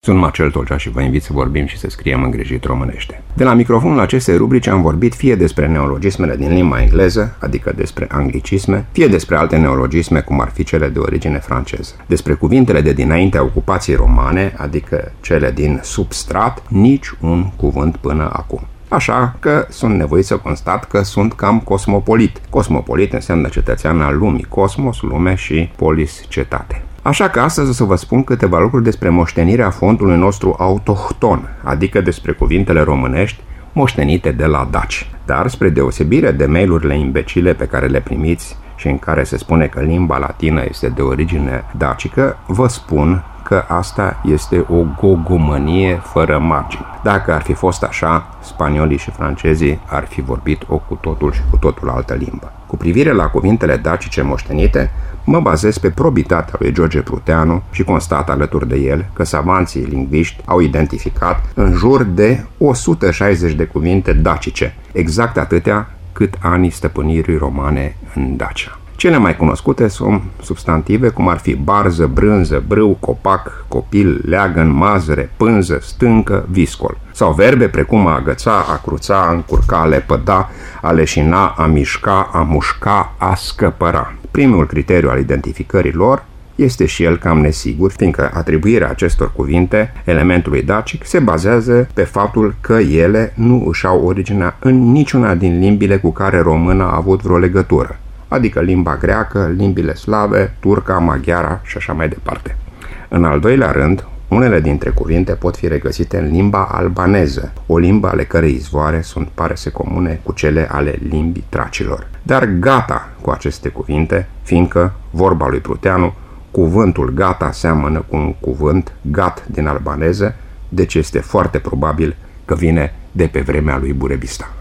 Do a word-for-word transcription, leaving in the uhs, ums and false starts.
Sunt Marcel Tolcea și vă invit să vorbim și să scriem îngrijit românește. De la microfonul acestei rubrici am vorbit fie despre neologismele din limba engleză, adică despre anglicisme, fie despre alte neologisme, cum ar fi cele de origine franceză. Despre cuvintele de dinaintea ocupației romane, adică cele din substrat, nici un cuvânt până acum. Așa că sunt nevoit să constat că sunt cam cosmopolit. Cosmopolit înseamnă cetățean al lumii, cosmos, lume și polis, cetate. Așa că astăzi o să vă spun câteva lucruri despre moștenirea fondului nostru autohton, adică despre cuvintele românești moștenite de la daci. Dar, spre deosebire de mail-urile imbecile pe care le primiți și în care se spune că limba latină este de origine dacică, vă spun că asta este o gogomănie fără margini. Dacă ar fi fost așa, spaniolii și francezii ar fi vorbit o cu totul și cu totul altă limbă. Cu privire la cuvintele dacice moștenite, mă bazez pe probitatea lui George Pruteanu și constat alături de el că savanții lingviști au identificat în jur de o sută șaizeci de cuvinte dacice, exact atâtea cât anii stăpânirii romane în Dacia. Cele mai cunoscute sunt substantive cum ar fi barză, brânză, brâu, copac, copil, leagăn, mazăre, pânză, stâncă, viscol. Sau verbe precum a agăța, a cruța, a încurca, a lepăda, a leșina, a mișca, a mușca, a scăpăra. Primul criteriu al identificării lor este și el cam nesigur, fiindcă atribuirea acestor cuvinte elementului dacic se bazează pe faptul că ele nu își au originea în niciuna din limbile cu care româna a avut vreo legătură, adică limba greacă, limbile slave, turca, maghiara și așa mai departe. În al doilea rând, unele dintre cuvinte pot fi regăsite în limba albaneză, o limbă ale cărei izvoare sunt parese comune cu cele ale limbii tracilor. Dar gata cu aceste cuvinte, fiindcă, vorba lui Pruteanu, cuvântul gata seamănă cu un cuvânt gat din albaneză, deci este foarte probabil că vine de pe vremea lui Burebista.